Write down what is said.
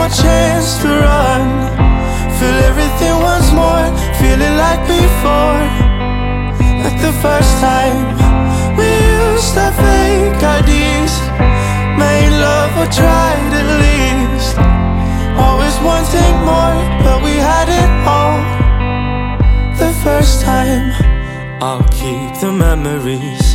more chance to run. Feel everything once more, feel it like before. Like the first time we used our fake IDs, made love or tried at least. Always wanting more, but we had it all the first time. I'll keep the memories